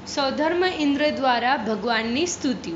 સૌધર્મ ઇન્દ્ર દ્વારા ભગવાનની સ્તુતિ.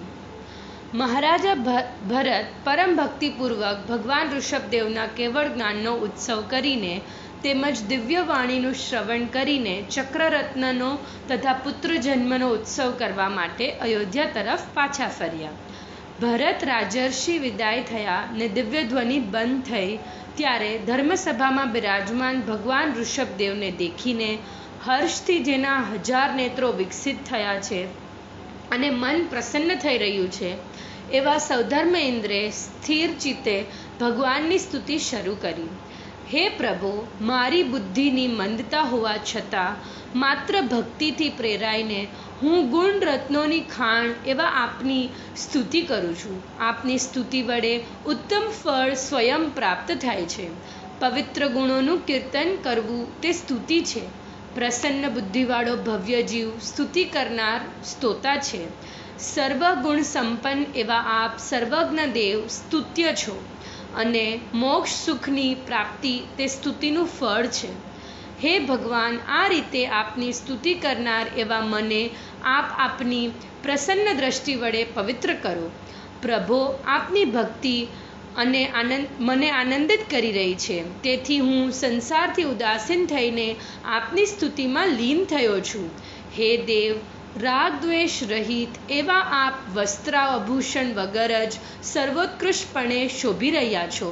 મહારાજા ભરત પરમ ભક્તિપૂર્વક ભગવાન ઋષભદેવના કેવળ જ્ઞાનનો ઉત્સવ કરીને તેમજ દિવ્ય વાણીનું શ્રવણ કરીને ચક્રરત્નનો તથા પુત્ર જન્મનો ઉત્સવ કરવા માટે અયોધ્યા તરફ પાછા ફર્યા. ભરત રાજર્ષિ વિદાય થયા ને દિવ્ય ધ્વનિ બંધ થઈ ત્યારે ધર્મસભામાં બિરાજમાન ભગવાન ઋષભદેવને દેખીને હર્ષથી જેના 1000 નેત્રો વિકસિત થયા છે અને મન પ્રસન્ન થઈ રહ્યું છે એવા સૌધર્મ ઇન્દ્રે સ્થિર ચિત્તે ભગવાનની સ્તુતિ શરૂ કરી. હે પ્રભુ, મારી બુદ્ધિની મંદતા હોવા છતાં માત્ર ભક્તિથી પ્રેરાઈને હું ગુણ રત્નોની ખાણ એવા આપની સ્તુતિ કરું છું. આપની સ્તુતિ વડે ઉત્તમ ફળ સ્વયં પ્રાપ્ત થાય છે. પવિત્ર ગુણોનું કીર્તન કરવું તે સ્તુતિ છે. પ્રસન્ન બુદ્ધિવાળો ભવ્ય જીવ સ્તુતિ કરનાર સ્તોતા છે. સર્વ ગુણ સંપન્ન એવા આપ સર્વજ્ઞ દેવ સ્તુત્ય છો અને મોક્ષ સુખની પ્રાપ્તિ તે સ્તુતિનું ફળ છે. હે ભગવાન, આ રીતે આપની સ્તુતિ કરનાર એવા મને આપ આપની પ્રસન્ન દ્રષ્ટિ વડે પવિત્ર કરો. પ્રભો, આપની ભક્તિ અને મને આનંદિત કરી રહી છે. તેથી હું સંસારથી ઉદાસીન થઈને આપની સ્તુતિમાં લીન થયો છું. હે દેવ, રાગ દ્વેષ રહિત એવા આપ વસ્ત્રાભૂષણ વગર જ સર્વોત્કૃષ્ટપણે શોભી રહ્યા છો.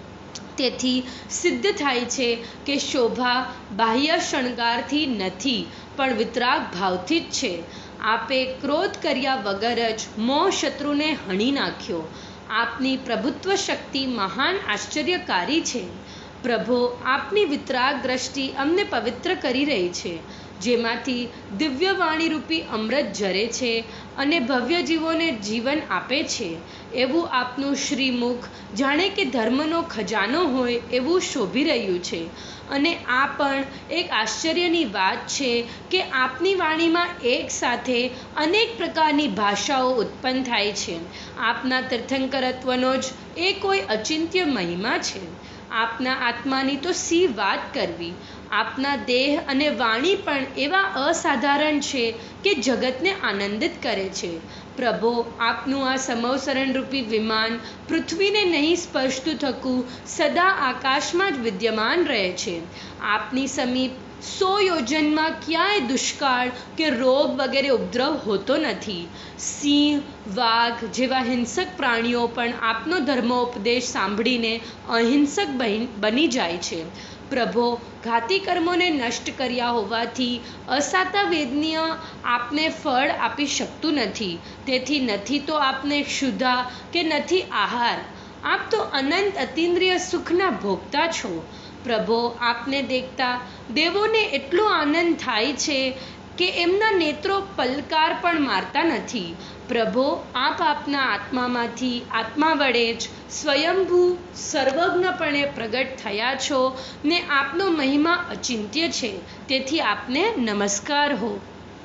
તેથી સિદ્ધ થાય છે કે શોભા બાહ્ય શણગારથી નથી પણ વિતરાગ ભાવથી જ છે. આપે ક્રોધ કર્યા વગર જ મોહ શત્રુને હણી નાખ્યો. આપની પ્રભુત્વ શક્તિ મહાન આશ્ચર્યકારી છે. પ્રભો, આપની વિતરાગ દ્રષ્ટિ અમને પવિત્ર કરી રહી છે, જેમાંથી દિવ્ય વાણીરૂપી અમૃત ઝરે છે અને ભવ્ય જીવોને જીવન આપે છે. એવું આપનું શ્રીમુખ જાણે કે ધર્મનો ખજાનો હોય એવું શોભી રહ્યું છે. અને આ પણ એક આશ્ચર્યની વાત છે કે આપની વાણીમાં એક સાથે અનેક પ્રકારની ભાષાઓ ઉત્પન્ન થાય છે. આપના તીર્થંકરત્વનો જ એ કોઈ અચિંત્ય મહિમા છે. આપના આત્માની તો સી વાત કરવી. આપના દેહ અને વાણી પણ એવા અસાધારણ છે કે જગતને આનંદિત કરે છે. પ્રભો, આપનું આ સમવસરણરૂપી વિમાન પૃથ્વીને નહીં સ્પર્શતું થકું સદા આકાશમાં જ વિદ્યમાન રહે છે. આપની સમીપ 100 યોજનમાં ક્યાંય દુષ્કાળ કે રોગ વગેરે ઉપદ્રવ હોતો નથી. સિંહ, વાઘ જેવા હિંસક પ્રાણીઓ પણ આપનો ધર્મોપદેશ સાંભળીને અહિંસક બની જાય છે. પ્રભો, ઘાતી કર્મોને નષ્ટ કર્યા હોવાથી અસાતા વેદનીય આપને ફળ આપી શકતું નથી. તેથી નથી તો આપને ક્ષુધા કે નથી આહાર. આપ તો અનંત અતિન્દ્રિય સુખના ભોગતા છો. પ્રભો, આપને દેખતા દેવોને એટલો આનંદ થાય છે કે એમના નેત્રો પલકાર પણ મારતા નથી. પ્રભો, આપ આપના આત્મામાંથી આત્મા વડે જ સ્વયંભૂ સર્વજ્ઞપણે પ્રગટ થયા છો ને આપનો મહિમા અચિંત્ય છે. તેથી આપને નમસ્કાર હો.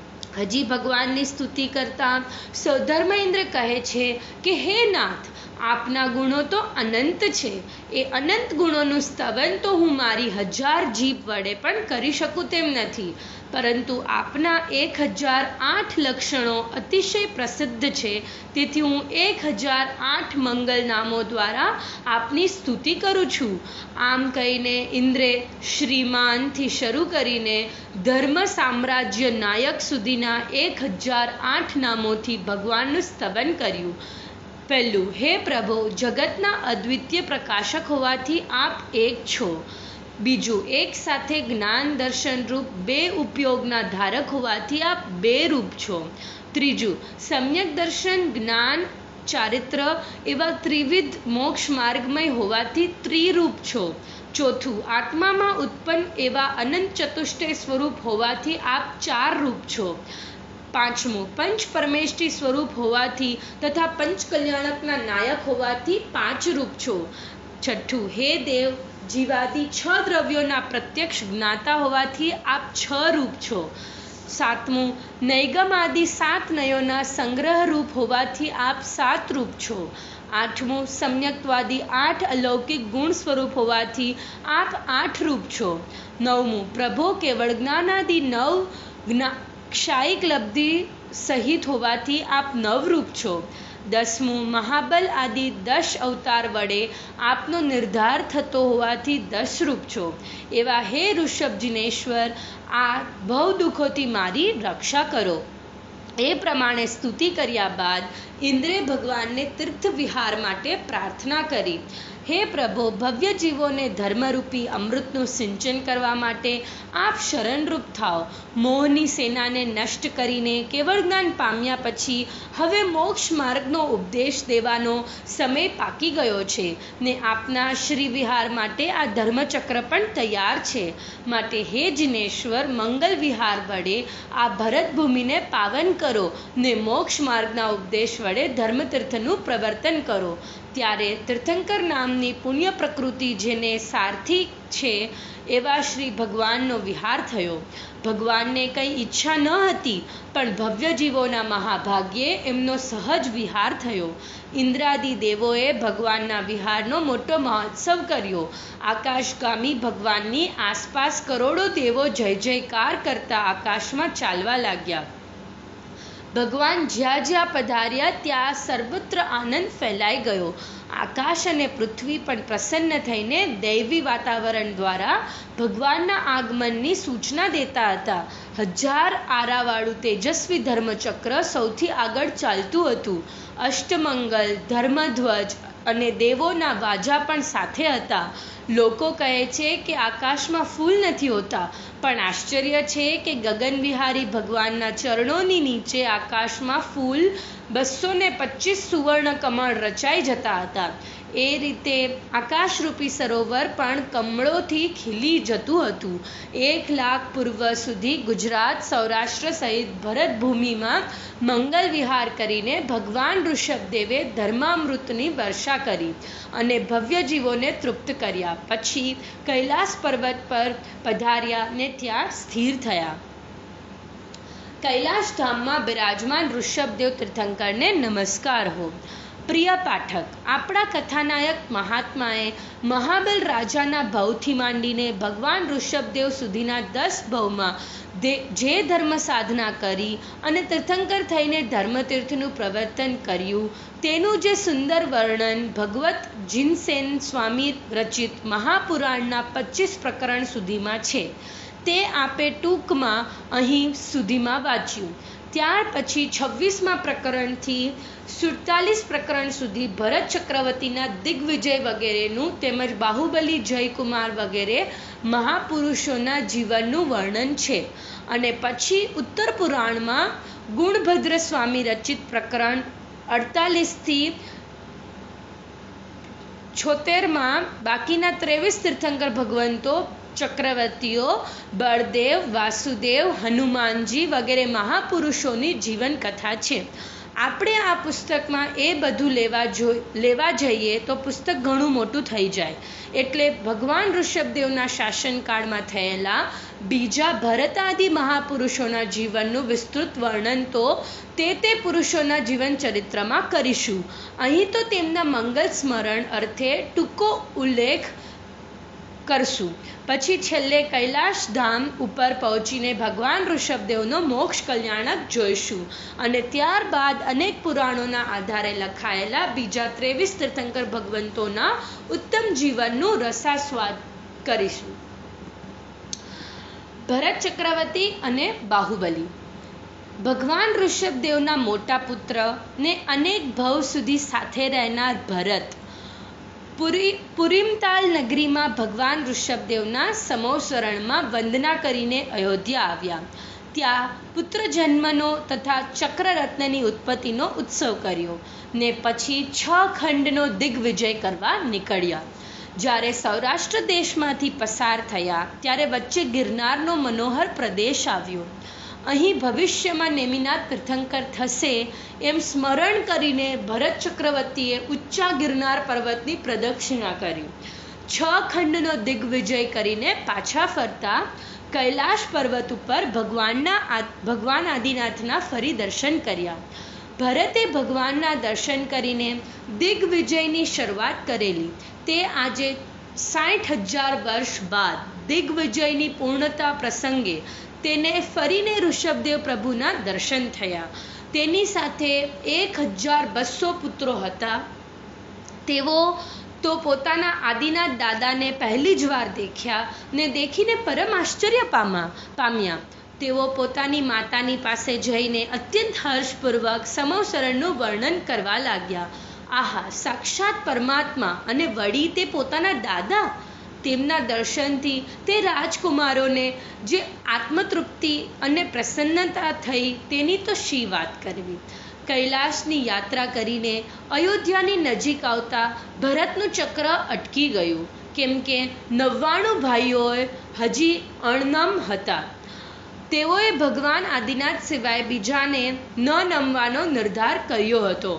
હજી ભગવાનની સ્તુતિ કરતા સૌધર્મ ઇન્દ્ર કહે છે કે હે નાથ, આપના ગુણો તો અનંત છે. એ અનંત ગુણોનું સ્તવન તો હું મારી 1000 જીભ વડે પણ કરી શકું તેમ નથી. પરંતુ આપના 1008 લક્ષણો અતિશય પ્રસિદ્ધ છે. તેથી હું 1008 મંગલ નામો દ્વારા આપની સ્તુતિ કરું છું. આમ કહીને ઇન્દ્રે શ્રીમાનથી શરૂ કરીને ધર્મ સામ્રાજ્ય નાયક સુધીના 1008 નામોથી ભગવાનનું સ્તવન કર્યું. પહેલું, હે પ્રભો, જગતના અદ્વિતીય પ્રકાશક હોવાથી આપ એક છો. બીજું, એક સાથે જ્ઞાન દર્શન રૂપ 2 ઉપયોગના ધારક હોવાથી આપ 2 રૂપ છો. ત્રીજું, સમ્યક દર્શન, જ્ઞાન, ચારિત્ર એવા ત્રિવિધ મોક્ષ માર્ગમય હોવાથી ત્રિરૂપ છો. ચોથું, આત્મામાં ઉત્પન્ન એવા અનંત ચતુષ્ટય સ્વરૂપ હોવાથી આપ 4 રૂપ છો. પાંચમું, પંચ પરમેષ્ઠી સ્વરૂપ હોવાથી તથા પંચ કલ્યાણકના નાયક હોવાથી 5 રૂપ છો. છઠ્ઠું, હે દેવ, જીવાદિ 6 દ્રવ્યોના પ્રત્યક્ષ જ્ઞાતા હોવાથી આપ 6 રૂપ છો. સાતમું, નૈગમ આદિ 7 નયોના સંગ્રહ રૂપ હોવાથી આપ 7 રૂપ છો. આઠમું, સમ્યક્ત્વાદી 8 અલૌકિક ગુણ સ્વરૂપ હોવાથી આપ 8 રૂપ છો. નવમું, પ્રભો, કેવળ જ્ઞાનાદિ 9 ક્ષાયિક લબ્ધિ સહિત હોવાથી આપ નવરૂપ છો. 10મું મહાબલ આદિ 10 અવતાર વડે આપનો નિર્ધાર થતો હોવાથી 10 રૂપ છો. એવા હે ઋષભ જિનેશ્વર, આ ભવ દુઃખોથી મારી રક્ષા કરો. એ પ્રમાણે સ્તુતિ કર્યા બાદ ઇન્દ્રે ભગવાનને તીર્થ વિહાર માટે પ્રાર્થના કરી. હે પ્રભો, ભવ્ય જીવોને ધર્મરૂપી અમૃતનું સિંચન કરવા માટે આપ શરણરૂપ થાઓ. મોહની સેનાને નષ્ટ કરીને કેવળ જ્ઞાન પામ્યા પછી હવે મોક્ષ માર્ગનો ઉપદેશ દેવાનો સમય પાકી ગયો છે ને આપના શ્રી વિહાર માટે આ ધર્મચક્ર પણ તૈયાર છે. માટે હે જિનેશ્વર, મંગલ વિહાર વડે આ ભરત ભૂમિને પાવન કરો ને મોક્ષ માર્ગના ઉપદેશ વડે ધર્મતીર્થનું પ્રવર્તન કરો. ત્યારે તીર્થંકર નામની પુણ્ય પ્રકૃતિ જેને સારથી છે એવા શ્રી ભગવાનનો વિહાર થયો. ભગવાનને કંઈ ઈચ્છા ન હતી, પણ ભવ્ય જીવોના મહાભાગ્યે એમનો સહજ વિહાર થયો. ઇન્દ્રાદિ દેવોએ ભગવાનના વિહારનો મોટો મહોત્સવ કર્યો. આકાશગામી ભગવાનની આસપાસ કરોડો દેવો જય જયકાર કરતા આકાશમાં ચાલવા લાગ્યા. ભગવાન જ્યાં જ્યાં પધાર્યા ત્યાં સર્વત્ર આનંદ ફેલાઈ ગયો. આકાશ અને પૃથ્વી પણ પ્રસન્ન થઈને દૈવી વાતાવરણ દ્વારા ભગવાનના આગમનની સૂચના દેતા હતા. 1000 આરાવાળું તેજસ્વી ધર્મચક્ર સૌથી આગળ ચાલતું હતું. અષ્ટમંગલ, ધર્મધ્વજ અને દેવોના વાજા પણ સાથે હતા. લોકો કહે છે કે આકાશમાં ફૂલ નથી હોતા, પણ આશ્ચર્ય છે કે ગગનવિહારી ભગવાનના ચરણોની નીચે આકાશમાં ફૂલ 225 સુવર્ણ કમળ રચાઈ જતા હતા. એ રીતે આકાશરૂપી સરોવર પણ કમળોથી ખીલી જતું હતું. 1 લાખ પૂર્વ સુધી ગુજરાત, સૌરાષ્ટ્ર સહિત ભરત ભૂમિમાં મંગલ વિહાર કરીને ભગવાન ઋષભદેવે ધર્મામૃતની વર્ષા કરી અને ભવ્ય જીવોને તૃપ્ત કર્યા. પછી કૈલાસ પર્વત પર પધાર્યા ને ત્યાં સ્થિર થયા. કૈલાશ ધામમાં બિરાજમાન ઋષભદેવ તીર્થંકરને નમસ્કાર હો. પ્રિય પાઠક, આપણા કથાનાયક મહાત્માએ મહાબલ રાજાના ભવથી માંડીને ભગવાન ઋષભદેવ સુધીના 10 ભવમાં જે ધર્મ સાધના કરી અને તીર્થંકર થઈને ધર્મતીર્થનું પ્રવર્તન કર્યું તેનું જે સુંદર વર્ણન ભગવત જીનસેન સ્વામી રચિત મહાપુરાણના 25 પ્રકરણ સુધીમાં છે તે આપે ટૂંકમાં અહીં સુધીમાં વાંચ્યું. ત્યાર પછી 26મા પ્રકરણથી 47 પ્રકરણ સુધી ભરત ચક્રવર્તીના દિગ્વિજય વગેરેનું તેમજ બાહુબલી, જયકુમાર વગેરે મહાપુરુષોના જીવનનું વર્ણન છે. અને પછી ઉત્તર પુરાણમાં ગુણભદ્ર સ્વામી રચિત પ્રકરણ 48થી 76માં બાકીના 23 તીર્થંકર ભગવંતો, ચક્રવર્તીઓ, બળદેવ, વાસુદેવ, હનુમાનજી વગેરે મહાપુરુષોની જીવન કથા છે. આપણે આ પુસ્તકમાં એ બધું લેવા જઈએ તો પુસ્તક ઘણું મોટું થઈ જાય. એટલે ભગવાન ઋષભદેવના શાસનકાળમાં થયેલા બીજા ભરતાદિ મહાપુરુષોના જીવનનું વિસ્તૃત વર્ણન તો તે પુરુષોના જીવન ચરિત્રમાં કરીશું. અહીં તો તેમના મંગલ સ્મરણ અર્થે ટૂંકો ઉલ્લેખ કરશું. પછી છેલ્લે કૈલાશ ધામ ઉપર પહોંચીને ભગવાન ઋષભદેવનો મોક્ષ કલ્યાણક જોઈશું અને ત્યારબાદ અનેક પુરાણોના આધારે લખાયેલા બીજા 23 તીર્થંકર ભગવંતોના ઉત્તમ જીવનનું રસાસ્વાદ કરીશું. ભરત ચક્રવર્તી અને બાહુબલી. ભગવાન ઋષભદેવના મોટા પુત્ર ને અનેક ભવ સુધી સાથે રહેનાર ભરત પુરીમતાલ નગરીમાં ભગવાન ઋષભદેવના સમોસરણમાં વંદના કરીને અયોધ્યા આવ્યા. ત્યાં પુત્ર જન્મનો તથા ચક્રરત્નની ઉત્પત્તિનો ઉત્સવ કર્યો ને પછી 6 ખંડનો દિગ્વિજય કરવા નીકળ્યા. જ્યારે સૌરાષ્ટ્ર દેશમાંથી પસાર થયા ત્યારે વચ્ચે ગિરનારનો મનોહર પ્રદેશ આવ્યો. અહીં ભવિષ્યમાં નેમિનાથ તીર્થંકર થશે એમ સ્મરણ કરીને ભરત ચક્રવર્તીએ ઉચ્ચા ગિરનાર પર્વતની પ્રદક્ષિણા કરી. 6 ખંડનો દિગ્વિજય કરીને પાછા ફરતા કૈલાશ પર્વત ઉપર ભગવાન આદિનાથના ફરી દર્શન કર્યા. ભરતે ભગવાનના દર્શન કરીને દિગ્વિજયની શરૂઆત કરેલી તે આજે 60,000 વર્ષ બાદ દિગ્વિજયની પૂર્ણતા પ્રસંગે તેને ફરીને ઋષભદેવ પ્રભુના દર્શન થયા. તેની સાથે 1200 પુત્રો હતા. તેઓ તો પોતાના આદિનાથ દાદાને પહેલી જ વાર દેખ્યા ને દેખીને પરમ આશ્ચર્ય પામ્યા. તેઓ પોતાની માતાની પાસે જઈને અત્યંત હર્ષપૂર્વક સમોસરણનું વર્ણન કરવા લાગ્યા. આહા, સાક્ષાત પરમાત્મા અને વળી તે પોતાના દાદા! તેમના દર્શનથી તે રાજકુમારોને જે આત્મતૃપ્તિ અને પ્રસન્નતા થઈ તેની તો શી વાત કરવી. કૈલાસની યાત્રા કરીને અયોધ્યાની નજીક આવતા ભરતનું ચક્ર અટકી ગયું, કેમ કે 99 ભાઈઓએ હજી અણનમ હતા. તેઓએ ભગવાન આદિનાથ સિવાય બીજાને ન નમવાનો નિર્ધાર કર્યો હતો.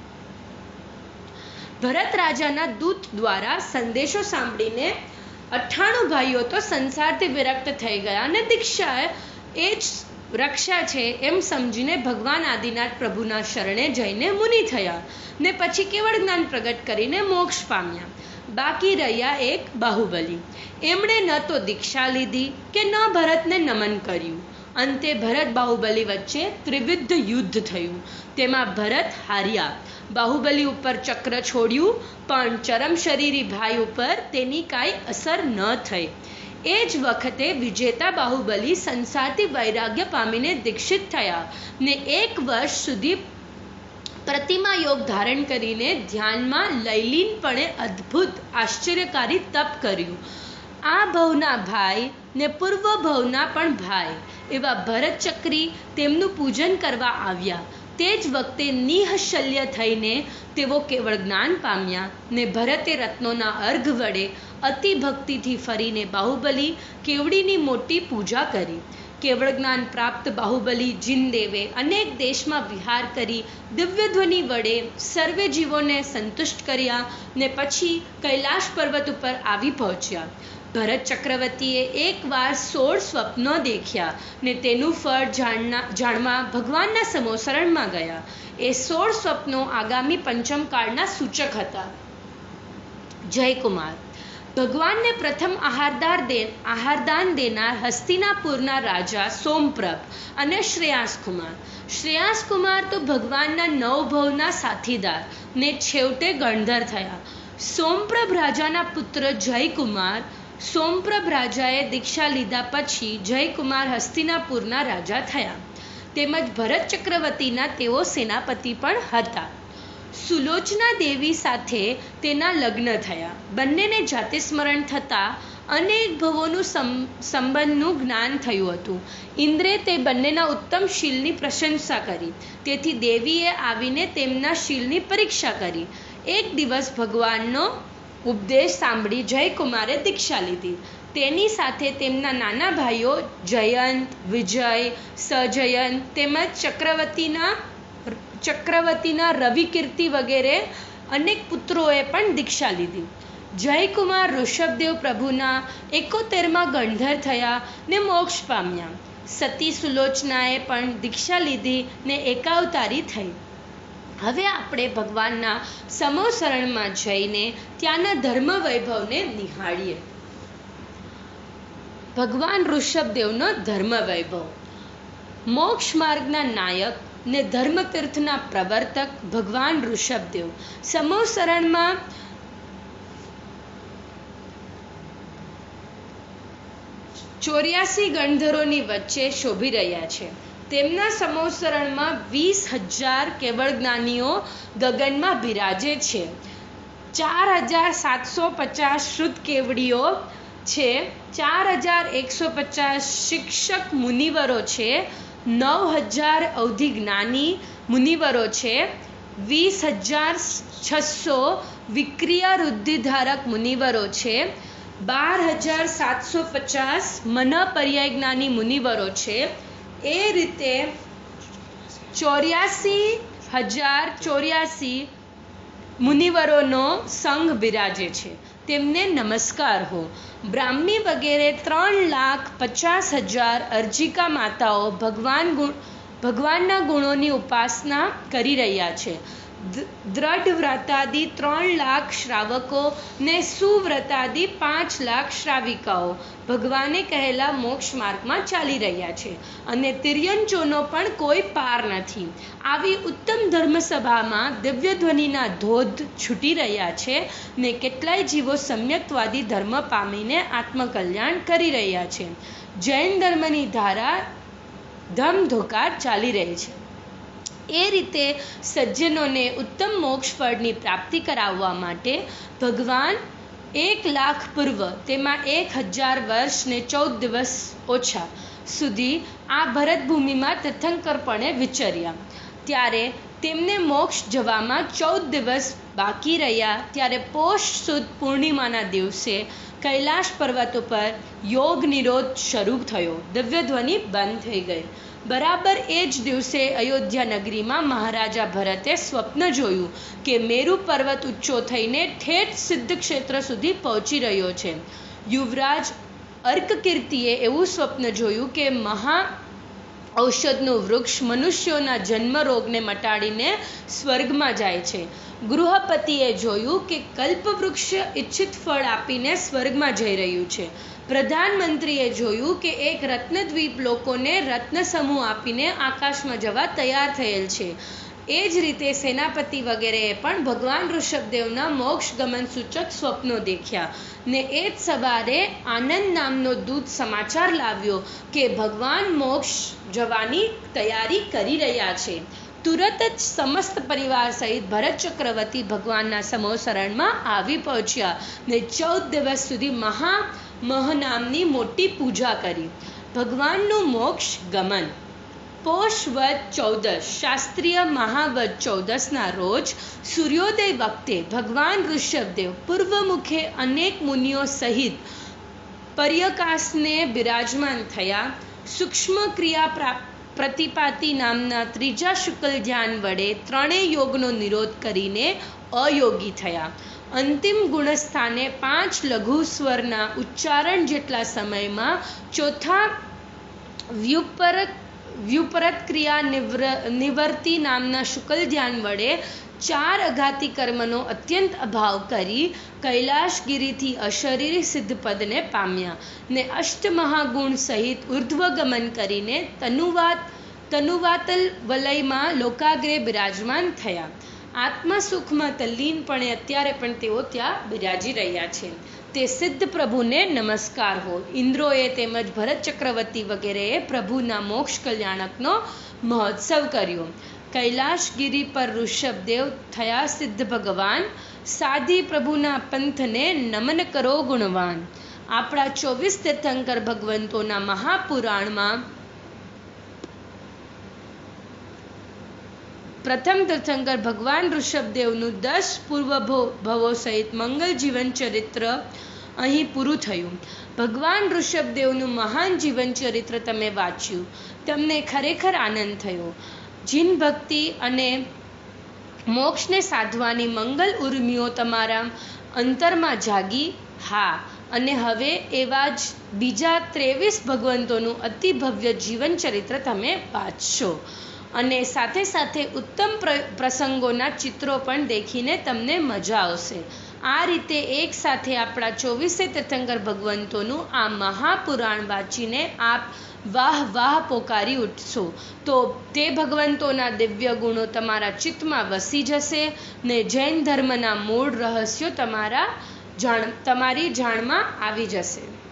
ભરત રાજાના દૂત દ્વારા સંદેશો સાંભળીને 98 ભાઈઓ તો સંસારથી વિરક્ત થઈ ગયા અને દીક્ષા એ જ રક્ષા છે એમ સમજીને ભગવાન આદિનાથ પ્રભુના શરણે જઈને મુનિ થયા ને પછી કેવળ જ્ઞાન પ્રગટ કરીને મોક્ષ પામ્યા. બાકી રહ્યા એક બાહુબલી. એમણે ન તો દીક્ષા લીધી કે ન ભરતને નમન કર્યું. અંતે ભરત બાહુબલી વચ્ચે ત્રિવિધ યુદ્ધ થયું. તેમાં ભરત હાર્યા. બાહુબલી ઉપર ચક્ર છોડ્યું, પણ ચરમશરીરી ભાઈ ઉપર તેની કાંઈ અસર ન થઈ. એ જ વખતે વિજેતા બાહુબલી સંસારથી વૈરાગ્ય પામીને દીક્ષિત થયા ને 1 વર્ષ સુધી પ્રતિમા યોગ ધારણ કરીને ધ્યાનમાં લયલીનપણે અદ્ભુત આશ્ચર્યકારી તપ કર્યું. આ ભવના ભાઈ ને પૂર્વ ભવના પણ ભાઈ એવા ભરત ચક્રી તેમનું પૂજન કરવા આવ્યા. તે જ વખતે નિઃશલ્ય થઈને તેઓ કેવળ જ્ઞાન પામ્યા ને ભરતે રત્નોના અર્ઘ વડે અતિ ભક્તિથી ફરીને બાહુબલી કેવડીની મોટી પૂજા કરી. કેવળ જ્ઞાન પ્રાપ્ત બાહુબલી જીનદેવે અનેક દેશમાં વિહાર કરી દિવ્ય ધ્વનિ વડે સર્વે જીવોને સંતુષ્ટ કર્યા ને પછી કૈલાશ પર્વત ઉપર આવી પહોંચ્યા. ભરત ચક્રવર્તીએ એકવાર 16 સ્વપ્નો દેખ્યા ને તેનું ફળ જાણવા ભગવાનના સમોસરણમાં ગયા. એ 16 સ્વપ્નો આગામી પંચમકાળના સૂચક હતા. જયકુમાર ભગવાનને પ્રથમ આહારદાન દેનાર હસ્તિનાપુરના રાજા સોમપ્રભ અને શ્રેયાસકુમાર. શ્રેયાસકુમાર તો ભગવાનના 9 ભવના સાથીદાર ને છેવટે ગણધર થયા. સોમપ્રભ રાજાના પુત્ર જયકુમાર. સોમપ્રભ રાજાએ દીક્ષા લીધા પછી જયકુમાર હસ્તિનાપુરના રાજા થયા. તેમજ ભરત ચક્રવર્તીના તેઓ સેનાપતિ પણ હતા. સુલોચના દેવી સાથે તેના લગ્ન થયા. બંનેને જાતિ સ્મરણ થતાં અનેક ભવોનું સંબંધનું જ્ઞાન થયું હતું. ઇન્દ્રે તે બંનેના ઉત્તમ શીલની પ્રશંસા કરી, તેથી દેવીએ આવીને તેમના શીલની પરીક્ષા કરી. એક દિવસ ભગવાનનો ઉપદેશ સાંભળી જયકુમારે દીક્ષા લીધી. તેની સાથે તેમના નાના ભાઈઓ જયંત, વિજય, સજયંત તેમજ ચક્રવર્તીના રવિકીર્તિ વગેરે અનેક પુત્રોએ પણ દીક્ષા લીધી. જયકુમાર ઋષભદેવ પ્રભુના 71માં ગણધર થયા ને મોક્ષ પામ્યા. સતી સુલોચનાએ પણ દીક્ષા લીધી ને એકાવતારી થઈ. હવે આપણે ભગવાનના સમોસરણમાં જઈને ત્યાંના ધર્મ વૈભવને નિહાળીએ. ભગવાન ઋષભદેવનો ધર્મ વૈભવ. મોક્ષ માર્ગના નાયક ને ધર્મતીર્થના પ્રવર્તક ભગવાન ઋષભદેવ સમોસરણમાં ચોર્યાસી ગણધરોની વચ્ચે શોભી રહ્યા છે. તેમના સમોસરણમાં 20,000 કેવળ જ્ઞાનીઓ ગગનમાં બિરાજે છે. 4,750 શુદ્ધ કેવડીઓ છે. 4,150 શિક્ષક મુનિવરો છે. 9,000 અવધિ જ્ઞાની મુનિવરો છે. 20,600 વિક્રિયા વૃદ્ધિધારક મુનિવરો છે. 12,750 મન પર્યાય જ્ઞાની મુનિવરો છે. એ રીતે 84,084 મુનિવરોનો સંઘ બિરાજે છે. તેમને નમસ્કાર હો. બ્રાહ્મી વગેરે 3,50,000 અર્જિકા માતાઓ ભગવાનના ગુણોની ઉપાસના કરી રહ્યા છે. દ્રઢ વ્રતાદિ 3 લાખ શ્રાવકો ને સુવ્રતાદિ 5 લાખ શ્રાવિકાઓ ભગવાને કહેલા મોક્ષ માર્ગમાં ચાલી રહ્યા છે અને તિર્યંચોનો પણ કોઈ પાર નથી. આવી ઉત્તમ ધર્મસભામાં દિવ્ય ધ્વનિના ધોધ છૂટી રહ્યા છે ને કેટલાય જીવો સમ્યક્તવાદી ધર્મ પામીને આત્મકલ્યાણ કરી રહ્યા છે. જૈન ધર્મની ધારા ધમધોકાર ચાલી રહી છે. એ રીતે સજ્જનોને ઉત્તમ મોક્ષ ફળની પ્રાપ્તિ કરાવવા માટે ભગવાન 1 લાખ પૂર્વ તેમાં 1000 વર્ષ ને 14 દિવસ ઓછા સુધી આ ભરતભૂમિમાં તીર્થંકરપણે વિચર્યા. ત્યારે તેમને મોક્ષ જવામાં 14 દિવસ બાકી રહ્યા. ત્યારે પોષ સુદ પૂર્ણિમાના દિવસે કૈલાશ પર્વત ઉપર યોગ નિરોધ શરૂ થયો. દિવ્ય ધ્વનિ બંધ થઈ ગઈ. બરાબર એ જ દિવસે અયોધ્યા નગરીમાં મહારાજા ભરતે સ્વપ્ન જોયું કે મેરુ પર્વત ઊંચો થઈને ઠેઠ સિદ્ધ ક્ષેત્ર સુધી પહોંચી રહ્યો છે. યુવરાજ અર્કકીર્તિએ એવું સ્વપ્ન જોયું કે મહા ઔષધનું વૃક્ષ મનુષ્યોના જન્મ રોગને મટાડીને સ્વર્ગમાં જાય છે. ગૃહપતિએ જોયું કે કલ્પવૃક્ષ ઈચ્છિત ફળ આપીને સ્વર્ગમાં જઈ રહ્યું છે. પ્રધાનમંત્રીએ જોયું કે એક રત્નદ્વીપ લોકોને રત્ન સમૂહ આપીને આકાશમાં જવા તૈયાર થયેલ છે. એ જ રીતે સેનાપતિ વગેરેએ પણ ભગવાન ઋષભદેવના મોક્ષ ગમન સૂચક સ્વપ્નો દેખ્યા ને એ જ સવારે આનંદ નામનો દૂત સમાચાર લાવ્યો કે ભગવાન મોક્ષ જવાની તૈયારી કરી રહ્યા છે. તુરત જ સમસ્ત પરિવાર સહિત ભરત ચક્રવર્તી ભગવાનના સમોસરણમાં આવી પહોંચ્યા ને 14 દિવસ સુધી મહ નામની મોટી પૂજા કરી. ભગવાનનું મોક્ષ ગમન. પોષ વદ 14 શાસ્ત્રીય મહાવદ 14ના રોજ સૂર્યોદય વખતે ભગવાન ઋષભદેવ પૂર્વમુખે અનેક મુનિઓ સહિત પર્યકાસને બિરાજમાન થયા. સૂક્ષ્મ ક્રિયા પ્રતિપાતી નામના ત્રીજા શુક્લ ધ્યાન વડે 3 યોગનો નિરોધ કરીને અયોગી થયા. અંતિમ ગુણસ્થાને 5 લઘુ સ્વરના ઉચ્ચારણ જેટલા સમયમાં ચોથા વ્યુપરત ક્રિયા નિવૃત્તિ નામના શુક્લ ધ્યાન વડે 4 અઘાતી કર્મનો અત્યંત અભાવ કરી કૈલાશગીરીથી અશરીરી સિદ્ધ પદને પામ્યા ને અષ્ટમહાગુણ સહિત ઉર્ધ્વગમન કરીને તનુવાતલ વલયમાં લોકાગ્રે બિરાજમાન થયા. આત્મસુખમાં તલ્લીનપણે અત્યારે પણ તેઓ ત્યાં બિરાજી રહ્યા છે. તે સિદ્ધ પ્રભુને નમસ્કાર હો. ઇન્દ્રોએ તેમજ ભરત ચક્રવર્તી વગેરેએ પ્રભુના મોક્ષ કલ્યાણકનો મહોત્સવ કર્યો. કૈલાશગીરી પર ઋષભદેવ થયા સિદ્ધ ભગવાન. સાધી પ્રભુના પંથને નમન કરો ગુણવાન. આપણા 24 તીર્થંકર ભગવંતોના મહાપુરાણમાં પ્રથમ તીર્થંકર ભગવાન ઋષભદેવનું 10 પૂર્વ ભવો સહિત મંગલ જીવન ચરિત્ર અહીં પૂરું થયું. ભગવાન ઋષભદેવનું મહાન જીવન ચરિત્ર તમે વાંચ્યું, તમને ખરેખર આનંદ થયો. જીન ભક્તિ અને મોક્ષને સાધવાની મંગલ ઉર્મિઓ તમારા અંતરમાં જાગી. હા, અને હવે એવા જ બીજા 23 ભગવંતોનું અતિ ભવ્ય જીવન ચરિત્ર તમે વાંચશો અને સાથે સાથે ઉત્તમ પ્રસંગોના ચિત્રો પણ દેખીને તમને મજા આવશે. આ રીતે એક સાથે આપણા 24 તીર્થંકર ભગવંતોનું આ મહાપુરાણ વાંચીને આપ વાહ વાહ પોકારી ઉઠશો તો તે ભગવંતોના દિવ્ય ગુણો તમારા ચિત્તમાં વસી જશે ને જૈન ધર્મના મૂળ રહસ્યો તમારી જાણમાં આવી જશે.